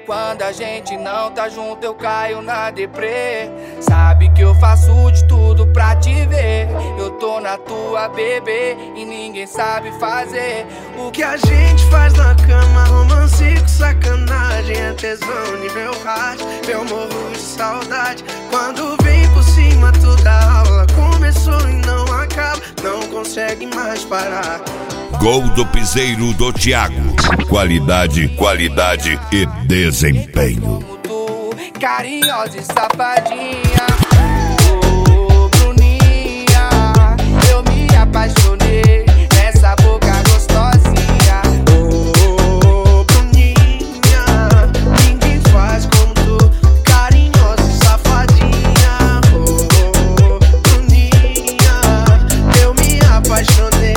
Quando a gente não tá junto eu caio na deprê. Sabe que eu faço de tudo pra te ver. Eu tô na tua, bebê, e ninguém sabe fazer o que a gente faz na cama. Romance com sacanagem, é tesão nível hard. Eu morro de saudade quando vem por cima. Toda aula começou e não acaba, não consegue mais parar. Gol do piseiro do Thiago. Qualidade, qualidade e desempenho. Como tu, carinhosa e safadinha. Oh, Bruninha, eu me apaixonei nessa boca gostosinha. Oh, Bruninha, ninguém faz como tu, carinhosa e safadinha. Oh, Bruninha, eu me apaixonei.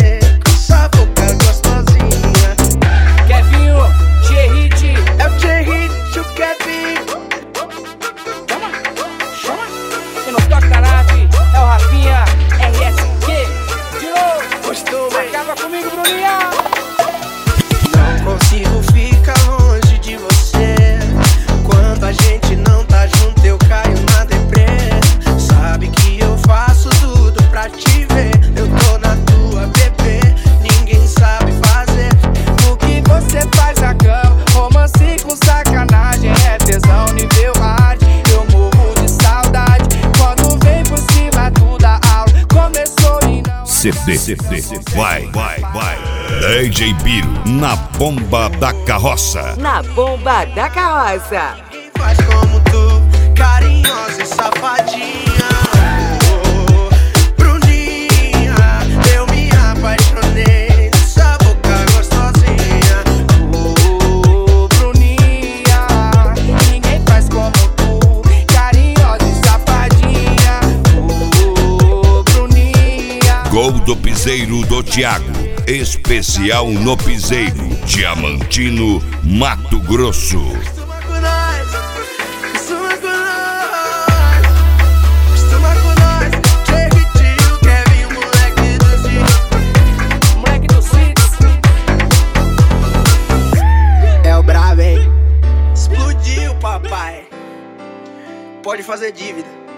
Quem não toca na nave é o Rafinha RSQ. De novo, gostou, acaba comigo, Bruninha. Não consigo ficar longe de você. Quando a gente não tá junto eu caio na deprê. Sabe que eu faço tudo pra te ver. Eu tô na tua, bebê, ninguém sabe fazer o que você faz na cama. Romance com sacanagem, é tesão nível hard. Eu morro de saudade quando vem por cima. Toda aula começou e não CD, vai, DJ Biro, na bomba da carroça. Na bomba da carroça. Ninguém faz como tu, carinhosa e safadinha. Oh, Bruninha, eu me apaixonei nessa boca gostosinha. Oh, Bruninha, ninguém faz como tu, carinhosa e safadinha. Oh, Bruninha. Gol do piseiro do Thiago. Especial no piseiro. Diamantino, Mato Grosso. Costuma com nós, costuma com nós, costuma com nós. Tio, Kevin, o moleque do Cid. Moleque do Cid. É o brabo, hein? Explodiu, papai. Pode fazer dívida.